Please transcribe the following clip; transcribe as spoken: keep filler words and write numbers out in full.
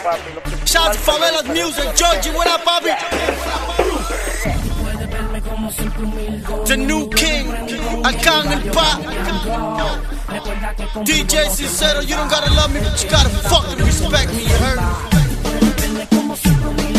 Shout to Favelas Music, Georgie, what up, papi? The new king, acá en el pop. D J Sincero, you don't gotta love me, but you gotta fucking respect me, you heard?